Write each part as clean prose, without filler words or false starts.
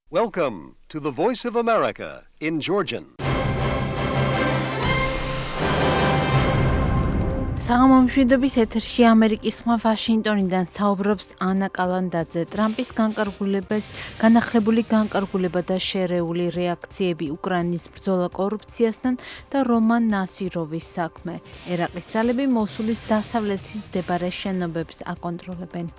Welcome to the Voice of America in Georgian. საღამომშვიდობის ეთერში ამერიკის ხმა ვაშინგტონიდან საუბრობს ანა კალანდაძე. ტრამპის განახლებული განკარგულება და შერეული რეაქციები უკრაინის ბრძოლა კორუფციასთან და რომან ნასიროვის საქმე. ერაყის ძალები მოსულის დასავლეთით მდებარე შენობებს აკონტროლებენ.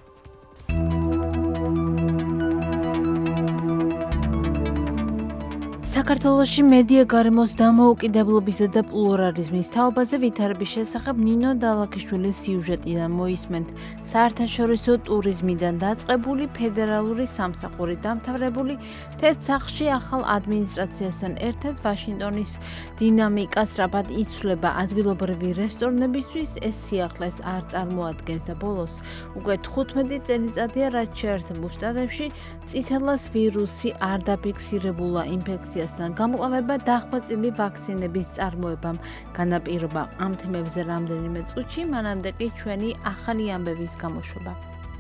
საქართველოში მედია გარემოს დამოუკიდებლობისა და პლურალიზმის თაობაზე ვითარების შესახებ ნინო დალაქიშვილის სიუჟეტიდან მოისმენთ. საერთაშორისო ტურიზმიდან დაწყებული ფედერალური სამსახური დამთავრებული თეთრ სახლში ახალ ადმინისტრაციასთან ერთად ვაშინგტონის დინამიკა სწრაფად იცვლება. ადგილობრივი რესტორნებისთვის ეს სიახლეს არ წარმოადგენს და ბოლოს უკვე 15 წელიწადია რაც შეერთებულ შტატებში წითელას ვირუსი არ დაფიქსირებულა ინფექციას გამყავება დახვეწილი ვაქცინების წარმოებამ განაპირობა. ამ თემებზე რამდენიმე წუთში, მანამდე კი ჩვენი ახალი ამბების გამოშვება.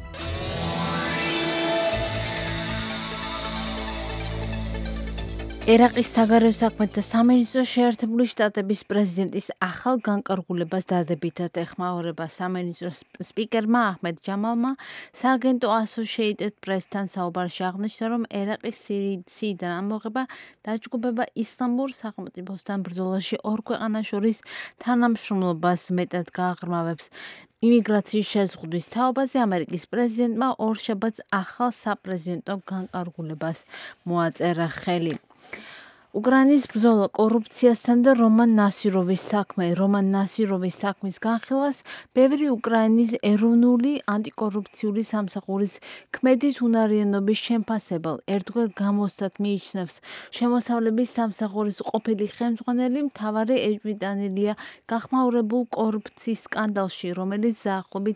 ერაყის საგარეო საქმეთა სამინისტრო შეერთებული შტატების პრეზიდენტის ახალ განკარგულებას დადებითად ეხმაურება. სამინისტროს სპიკერმა აჰმედ ჯამალმა სააგენტო Associated Press-თან საუბარში აღნიშნა, რომ ერაყის სირიიდან ამოღება დაჯგუფება ისლამურ სახელმწიფოსთან ბრძოლაში ორ ქვეყანას შორის თანამშრომლობას მეტად გააღრმავებს. იმიგრაციის შეზღუდვის თაობაზე ამერიკის პრეზიდენტმა ორშაბათს ახალ საპრეზიდენტო განკარგულებას მოაწერა ხელი. უკრაინის ბრძოლა კორუფციასთან და რომან ნასიროვის საქმე. რომან ნასიროვის საქმის განხილვას ბევრი უკრაინის ეროვნული ანტიკორუფციული სამსახურის ქმედით უნარიანობის შემფასებელ ერთგვარ გამოსცად მიიჩნევს. შემოსავლების სამსახურის ყოფილი ხელმძღვანელი მთავარი ეჭვმიტანილია გახმაურებულ კორუფციის სკანდალში, რომელიც დაახლოებით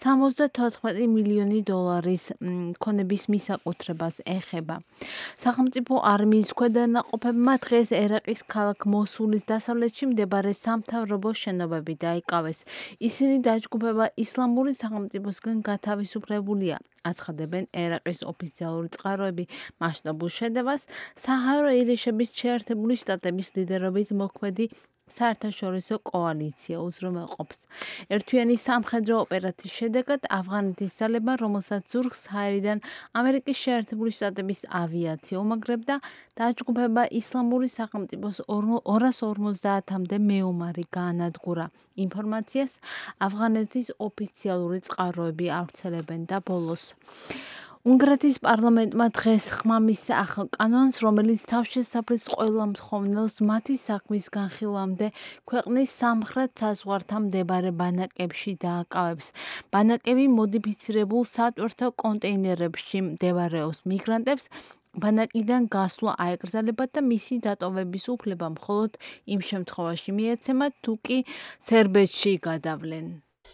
74 მილიონი დოლარის ქონების მისაკუთრებას ეხება. სახელმწიფო არმიის ქვედანაყოფებმა დღეს ერაყის ქალაქ მოსულის დასავლეთში მდებარე სამთავრობო შენობები დაიკავეს. ისინი დაჯგუფება ისლამური სახელმწიფოსგან გათავისუფლებულია. აცხადებენ ერაყის ოფიციალური წყაროები მასშტაბურ შეტევას საჰაერო ირიშების შეერთებული შტატების ლიდერობით მოქმედი საერთაშორისო კოალიცია უზრუნველყოფს. ერთთვიანი სამხედრო ოპერაციის შედეგად ავღანეთის ძალებმა, რომელსაც ზურგს საჰაერიდან ამერიკის შეერთებული შტატების ავიაცია უმაგრებდა, დაჯგუფება ისლამური სახელმწიფოს 250-მდე მეომარი გაანადგურა. ინფორმაციას ავღანეთის ოფიციალური წყაროები ავრცელებენ და ბოლოს. უნგრეთის პარლამენტმა დღეს ხმა მისცა ახალ კანონს, რომელიც თავშესაფრის ყველა მთხოვნელს მათი საქმის განხილვამდე ქვეყნის სამხრეთ საზღვართან მდებარე ბანაკებში დააკავებს. ბანაკები მოდიფიცირებულ სატვირთო კონტეინერებში მდებარეობს. მიგრანტებს ბანაკიდან გასვლა აეკრძალებათ და მისი დატოვების უფლება მხოლოდ იმ შემთხვევაში მიეცემათ, თუ კი სერბეთში გადავლენ.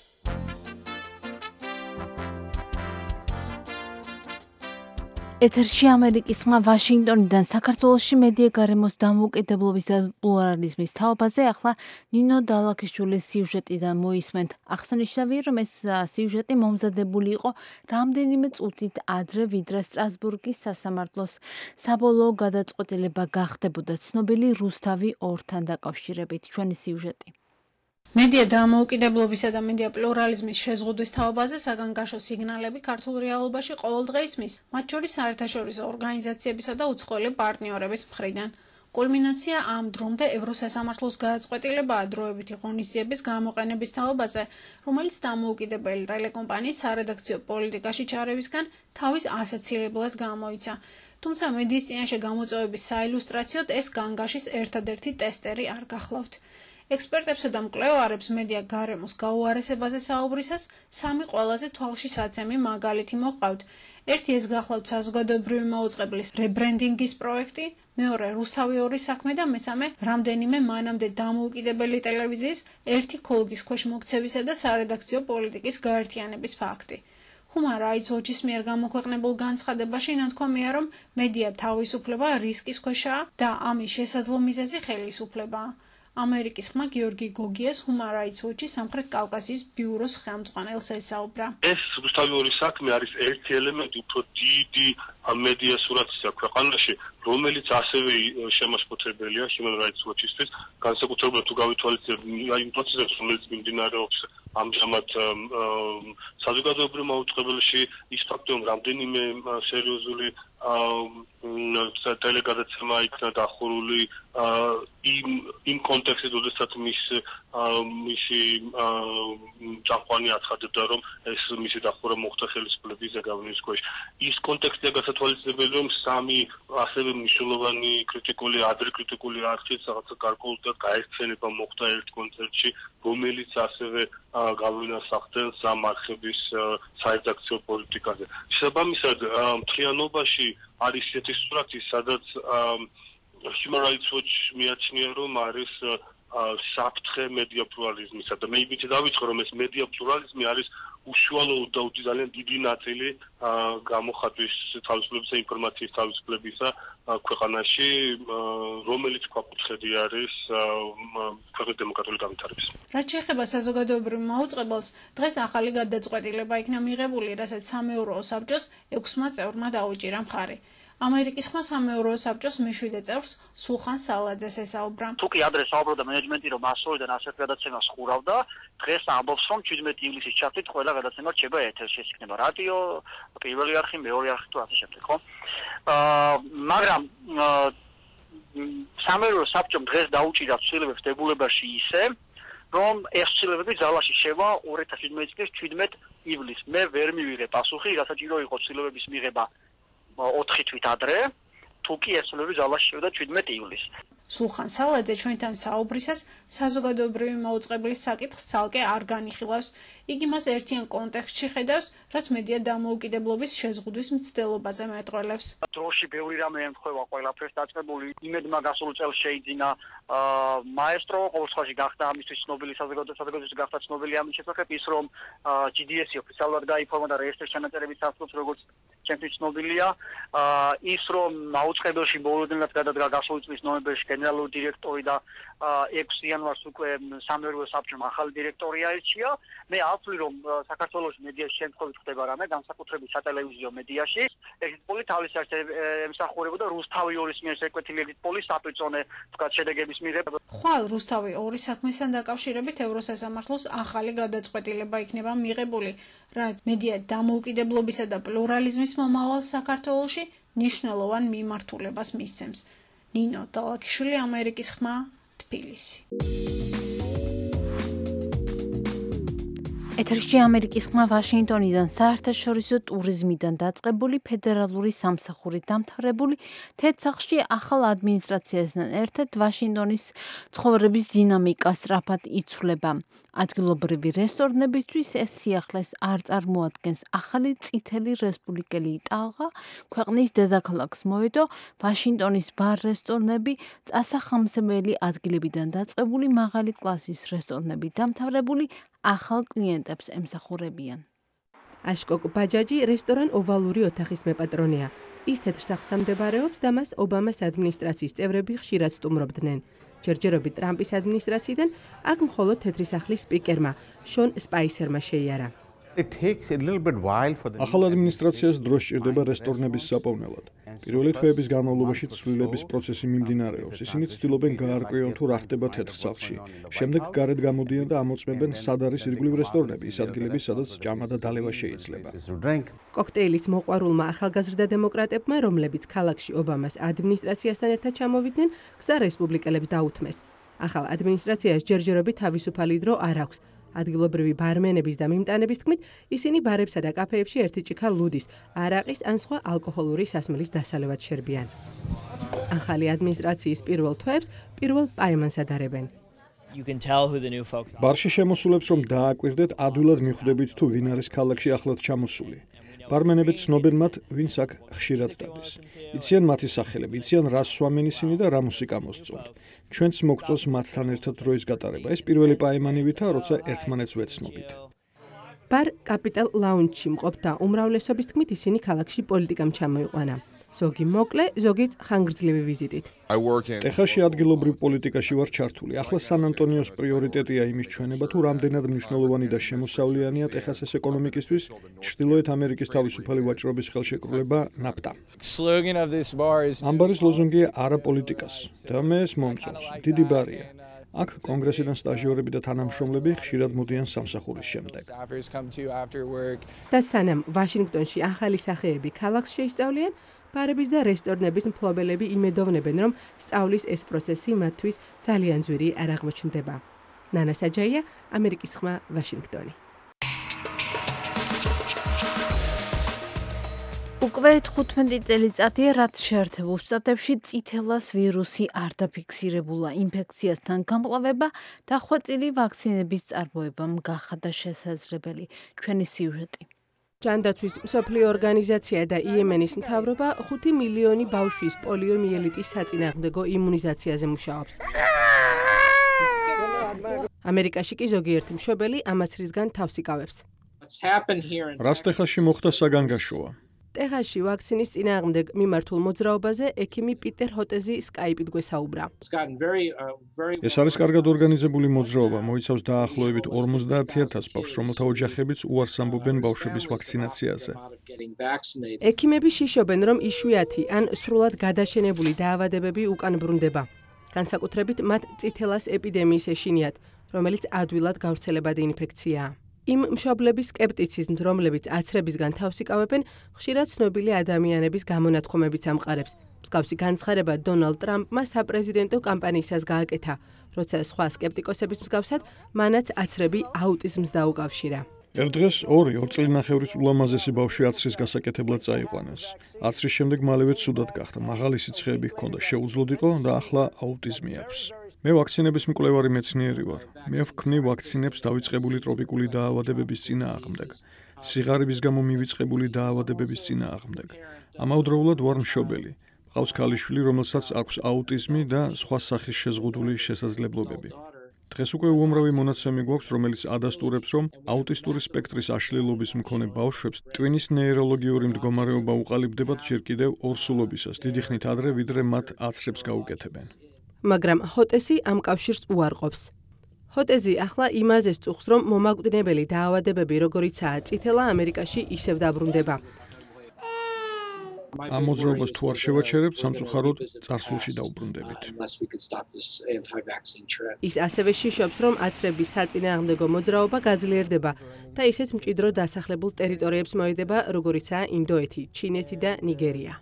ეთერში ამერიკის ხმა ვაშინგტონიდან. საქართველოში მედია გარემოს დამოუკიდებლობისა და პლურალიზმის თაობაზე ახლა ნინო დალაქიშვილის სიუჟეტიდან მოისმენთ. აღსანიშნავია, რომ ეს სიუჟეტი მომზადებული იყო რამდენიმე წუთით ადრე, ვიდრე სტრასბურგის სასამართლოს საბოლოო გადაწყვეტილება გახდებოდა ცნობილი რუსთავი ორთან დაკავშირებით. ჩვენი სიუჟეტი. მედია დამოუკიდებლობისა და მედია პლურალიზმის შეზღუდვის თაობაზე საგანგაშო სიგნალები ქართულ რეალობაში ყოველდღე ისმის, მათ შორის საერთაშორისო ორგანიზაციებისა და უცხოელი პარტნიორების მხრიდან. კულმინაცია ამ დრომდე ევროსასამართლოს გადაწყვეტილებაა დროებითი ღონისძიების გამოყენების თაობაზე, რომელიც დამოუკიდებელი ტელეკომპანიის სარედაქციო პოლიტიკაში ჩარევისგან თავის ასაცილებლად გამოიცა. თუმცა მედიის წინაშე გამოწვევების საილუსტრაციოდ ეს განგაშის ერთადერთი ტესტერი არ გახლავთ. ექსპერტებსა და მკვლევარებს მედია გარემოს გაუარესებაზე საუბრისას სამი ყველაზე თვალშისაცემი მაგალითი მოჰყავთ. ერთი ეს გახლავთ საზოგადოებრივი მაუწყებლის რებრენდინგის პროექტი, მეორე რუსთავი ორის საქმე და მესამე რამდენიმე მანამდე დამოუკიდებელი ტელევიზიის ერთი ქოლგის ქვეშ მოქცევისა და სარედაქციო პოლიტიკის გაერთიანების ფაქტი. Human Rights Watch-ის მიერ გამოქვეყნებულ განცხადებაში ნათქვამია, რომ მედია თავისუფლება რისკის ქვეშაა და ამის შესაძლო მიზეზი ხელისუფლებაა. ამერიკის ხმა გიორგი გოგიას Human Rights Watch-ის სამხრეთ კავკასიის ბიუროს ხელმძღვანელს ესაუბრა. ეს ზუსტად ორი საქმე არის ერთი ელემენტი უფრო დიდი მედია სურათისა ქვეყანაში, რომელიც ასევე შემაშფოთებელია Human Rights Watch-ისთვის, განსაკუთრებით თუ გავითვალისწინებთ იმ პროცესებს, რომელიც მიმდინარეობს ამჟამად საზოგადოებრივ მაუწყებელში, ის ფაქტი, რომ რამდენიმე სერიოზული ტელეგადაცემა იქნა დახურული იმ კონტექსტში, როდესაც მისი წამყვანი აცხადებდა, რომ ეს მისი დახურვა მოხდა ხელისუფლების ზეგავლენის ქვეშ. ის კონტექსტია გასათვალისწინებელი, რომ სამი ასევე მნიშვნელოვანი ადრე კრიტიკული არხით რაღაცა გარკვეულად გაერთიანება მოხდა ერთ კონცერტში, რომელიც ასევე გავლენას ახდენს ამ არხების საერთაქციო პოლიტიკაზე. შესაბამისად, მთლიანობაში არის ესეთი სურათი, სადაც Human Rights Watch მიაჩნია, რომ არის საფრთხე მედია პლურალიზმისა და მე იმით დავიწყო, რომ ეს მედია პლურალიზმი არის უშუალო და ძალიან დიდი ნაწილი გამოხატვის თავისუფლებისა, ინფორმაციის თავისუფლებისა ქვეყანაში, რომელიც ქვაკუთხედი არის ქვეყნის დემოკრატიული განვითარების. რაც შეეხება საზოგადოებრივ მაუწყებელს, დღეს ახალი გადაწყვეტილება იქნა მიღებული, რასაც სამეურვეო საბჭოს 6 წევრმა დაუჭირა მხარი. ამერიკის ხმა სამეურვეო საბჭოს მე-7 წევრს სულხან სალაძეს ესაუბრა. თუკი ადრე საუბრობდა მენეჯმენტი, რომ ასოიდან ასეთ გადაცემას ხურავდა, დღეს ამბობს, რომ 17 ივლისის ჩართვით ყველა გადაცემა რჩება ეთერში, ეს იქნება რადიო, პირველი არხი, მეორე არხი თუ ასე შემდეგ, ხო? მაგრამ სამეურვეო საბჭომ დღეს დაუჭირა ცვლილებებს დებულებაში ისე, რომ ეს ცვლილებები ძალაში შევა 2017 წლის 17 ივლისს. მე ვერ მივიღე პასუხი, რასაჭირო იყო ცვლილებების მიღება 4 თვით ადრე, თუკი ეს ცვლილებები ძალაში შევიდა 17 ივლისს. სულხან სალაძე ჩვენთან საუბრისას საზოგადოებრივი მაუწყებლის საკითხს ცალკე არ განიხილავს. იგი მას ერთიან კონტექსტში ხედავს, რაც მედია დამოუკიდებლობის შეზღუდვის მცდელობაზე მეტყველებს. დროში ბევრი რამე ემთხვევა ყველაფერს დაწყებული, იმედმა გასულ წელს შეიძინა მაესტრო, ყოველ შემთხვევაში გახდა ამისთვის ცნობილი საზოგადოებისთვის გახდა ცნობილი ამის შესახებ ის, რომ GDS-ი ოფიციალურად გაიფორმა და რეესტრის ჩანაწერების საფუძვლად როგორც ჩემთვის ცნობილია, ის რომ მაუწყებელში მოულოდნელად გადადგა გასული წლის ნოემბერში გენერალური დირექტორი და 6 იანვარს უკვე სამეურვეო საბჭომ ახალი დირექტორი აირჩია. მე ავთვლი, რომ საქართველოს მედიაში შემთხვევით ხდება რამე, განსაკუთრებით სატელევიზიო მედიაში. ეგეთ პოლი თავის არც ემსახურებოდა რუსთავი 2-ის მიერ შეკვეთილი ეგეთ პოლი საპირწონე თქვა შედეგების მიღება. ხვალ რუსთავი 2 საქმესთან დაკავშირებით ევროსასამართლოს ახალი გადაწყვეტილება იქნება მიღებული, რაც მედია დამოუკიდებლობისა და პლურალიზმის მომავალ საქართველოში მნიშვნელოვან მიმართულებას მისცემს. ნინო დალაკიშვილი, ამერიკის ხმა, თბილისი. ეთერში ამერიკის ხმა ვაშინგტონიდან საერთაშორისო ტურიზმიდან დაწყებული ფედერალური სამსახურით დამთავრებული თეთრ-სახლში ახალ ადმინისტრაციასთან ერთად ვაშინგტონის ცხოვრების დინამიკა სწრაფად იცვლება. ადგილობრივი რესტორნებისთვის ეს სიახლეს არ წარმოადგენს. ახალი წითელი რესპუბლიკელი ტალღა ქვეყნის დედაქალაქს მოედო, ვაშინგტონის ბარ-რესტორნები, წასახამსებელი ადგილებიდან დაწყებული მაღალი კლასის რესტორნები დამთავრებული ახალ კლიენტებს ემსახურებიან. აშკოკ ბაჯაჯი რესტორან ოვალური ოთახის მეპატრონეა. ის თეთრ-სახლთან მდებარეობს და მას ობამას ადმინისტრაციის წევრები ხშირად სტუმრობდნენ. ჯერჯერობით ტრამპის ადმინისტრაციიდან აქ მხოლოდ თეთრი სახლის სპიკერმა შონ სპაისერმა შეიარა. ახალ ადმინისტრაციას დრო სჭირდება რესტორნების საპოვნელად. პირველი თვეების განმავლობაში ცვლილების პროცესი მიმდინარეობს. ისინი ცდილობენ გაარკვიონ თუ რა ხდება თეთრ-სახლში. შემდეგ გარეთ გამოდიან და ამოწმებენ სად არის ირგვლივ რესტორნები, ის ადგილები, სადაც ჭამა და დალევა შეიძლება. კოქტეილის მოყვარულმა ახალგაზრდა დემოკრატებმა, რომლებიც ქალაქში ობამას ადმინისტრაციასთან ერთად ჩამოვიდნენ, გზა რესპუბლიკელებს დაუთმეს. ახალ ადმინისტრაციას ჯერჯერობით თავისუფალი დრო არ აქვს. ადგილობრივი ბარმენების და მიმტანების თქმით, ისინი ბარებსა და კაფეებში ერთი ჭიქა ლუდის, არაყის ან სხვა ალკოჰოლური სასმელის დასალევად შერბიან. ახალი ადმინისტრაციის პირველ თვეებს პირველ პაემანს ადარებენ. ბარში შემოსულებს რომ დააკვირდეთ, ადვილად მიხვდებით თუ ვინ არის ქალაქში ახლად ჩამოსული. ბარმენები ცნობენ მათ, ვინც აქ ხშირად დადის. იციან მათი სახელები, იციან რა სვამენ ისინი და რა მუსიკა მოსწონთ. ჩვენც მოგწონს მათთან ერთად დროის გატარება. ეს პირველი პაემანივითა, როცა ერთმანეთს ვეცნობით. ბარ კაპიტალ ლაუნჯში მყოფთა უმრავლესობის თქმით, ისინი ქალაქში პოლიტიკამ ჩამოიყვანა. ზოგი მოკლე, ზოგიც ხანგრძლივი ვიზიტით. ტეხასში ადგილობრივ პოლიტიკაში ვარ ჩართული. ახლა სან-ანტონიოს პრიორიტეტია იმის ჩვენება, თუ რამდენად მნიშვნელოვანი და შემოსავლიანია ტეხასის ეკონომიკისთვის ჩრდილოეთ ამერიკის თავისუფალი ვაჭრობის ხელშეკრულება NAFTA. ამ ბარის ლოზუნგია არა პოლიტიკას და მე ეს მომწონს. დიდი ბარია. აქ კონგრესიდან სტაჟიორები და თანამშრომლები ხშირად მოდიან სამსახურის შემდეგ. და სანამ ვაშინგტონში ახალი სახეები ქალაქს შეისწავლიან, ბარების და რესტორნების მფლობელები იმედოვნებენ, რომ სწავლის ეს პროცესი მათთვის ძალიან ძვირი არ აღმოჩნდება. ნანა საჯაია, ამერიკის ხმა, ვაშინგტონი. უკვე 15 წელიწადია, რაც შეერთებულ შტატებში წითელას ვირუსი არ დაფიქსირებულა. ინფექციასთან გამკლავება და ხვეწილი ვაქცინების წარმოებამ გახადა შესაძლებელი. ჩვენი სიუჟეტი. ჯანდაცვის მსოფლიო ორგანიზაცია და იემენის მთავრობა 5 მილიონი ბავშვის პოლიომიელიტის საწინააღმდეგო იმუნიზაციაზე მუშაობს. ამერიკაში კი ზოგიერთი მშობელი ამაც რისგან თავს იკავებს. რას ტეხასში მოხდა საგანგაშოა? ტეხასში ვაქცინის წინააღმდეგ მიმართულ მოძრაობაზე ექიმი პიტერ ჰოტეზი სკაიპით გვესაუბრა. ეს არის კარგად ორგანიზებული მოძრაობა, მოიცავს დაახლოებით 50,000 ბავშვს, რომელთა ოჯახებიც უარს ამბობენ ბავშვების ვაქცინაციაზე. ექიმები შიშობენ, რომ იშვიათი ან სრულად გადაშენებული დაავადებები უკან ბრუნდება. განსაკუთრებით მათ წითელას ეპიდემიის ეშინიათ, რომელიც ადვილად გავრცელებადი ინფექციაა. იმ მშობლების სკეპტიციზმს, რომლებიც აცრებისგან თავს იკავებენ, ხშირად ცნობილი ადამიანების გამონათქვამებიც ამყარებს. მსგავსი განცხადება დონალდ ტრამპმა საპრეზიდენტო კამპანიისას გააკეთა, როცა სხვა სკეპტიკოსების მსგავსად მანაც აცრები აუტიზმს დაუკავშირა. ერთ დღეს 2 წელნახევრის ულამაზესი ბავშვი აცრის გასაკეთებლად წაიყვანეს. აცრის შემდეგ მალევე ცუდად გახდა, მაღალი სიცხეები ჰქონდა, შეუძლოდ იყო და ახლა აუტიზმი აქვს. მე ვაქცინების მკვლევარი მეცნიერი ვარ. მე ვქმნი ვაქცინებს დავიწყებული ტროპიკული დაავადებების წინააღმდეგ, სიღარიბის გამო მივიწყებული დაავადებების წინააღმდეგ. ამავდროულად ვარ მშობელი. მყავს ქალიშვილი, რომელსაც აქვს აუტიზმი და სხვა სახის შეზღუდული შესაძლებლობები. დღეს უკვე უამრავი მონაცემი გვაქვს, რომელიც ადასტურებს, რომ აუტისტური სპექტრის აშლილობის მქონე ბავშვებს ტვინის ნეიროლოგიური მდგომარეობა უყალიბდებათ ჯერ კიდევ ორსულობისას, დიდი ხნით ადრე, ვიდრე მათ აცრებს გაუკეთებენ. მაგრამ ჰოტესი ამ კავშირს უარყოფს. ჰოტეზი ახლა იმაზე სწუხს, რომ მომაკვდინებელი დაავადებები, როგორიცაა წითელა, ამერიკაში ისევ დაბრუნდება. ამ მოძრაობას თუ არ შევაჩერებთ, სამწუხაროდ წარსულში დაუბრუნდებით. ის ასევე შიშობს, რომ აცრების საწინააღმდეგო მოძრაობა გაძლიერდება და ისეთ მჭიდრო დასახლებულ ტერიტორიებს მოედება, როგორიცაა ინდოეთი, ჩინეთი და ნიგერია.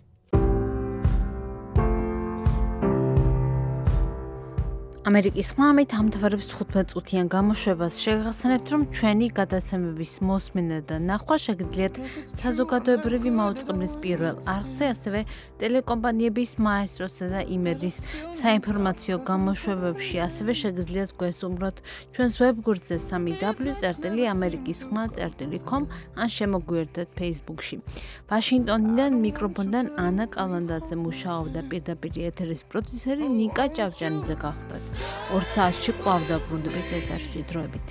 ამერიკის ხმამით ამთავრებს 15 წუთიან გამოშვებას. შეგახსენებთ, რომ ჩვენი გადაცემების მოსმენა და ნახვა შეგიძლიათ საზოგადოებრივი მაუწყებლის პირველ არხზე, ასევე ტელეკომპანიების მაესტროსა და იმედის საინფორმაციო გამოშვებებში. ასევე შეგიძლიათ გვესუმროთ ჩვენს ვებგვერდზე www.amerikisxma.com ან შემოგვიერთდეთ Facebook-ში. ვაშინგტონიდან მიკროფონიდან ანა კალანდაძე მუშაობდა, პირდაპირ ეთერის პროდიუსერი ნიკა ჭავჭანიძე გახდათ. 2 საათში ყვავდა ბრუნდებით ეთერში დროებით.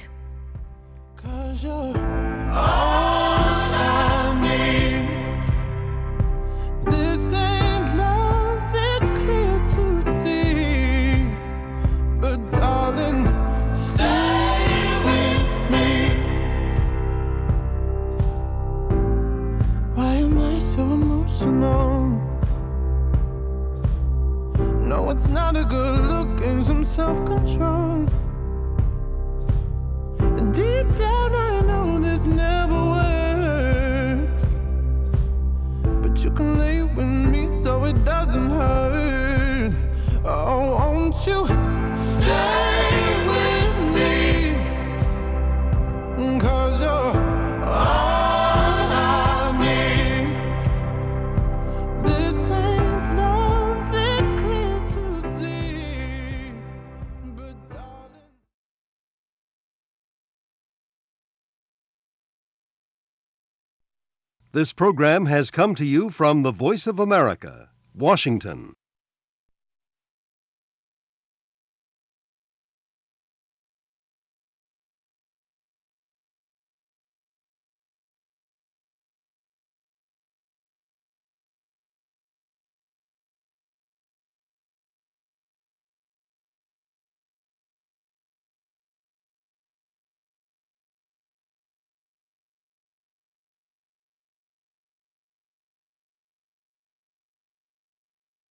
No, it's not a good look and some self-control. And deep down I know this never works, but you can lay with me so it doesn't hurt. Oh, won't you stay with me? 'Cause you're all I need. This ain't love, it's clear to see. But darling, This program has come to you from the Voice of America, Washington.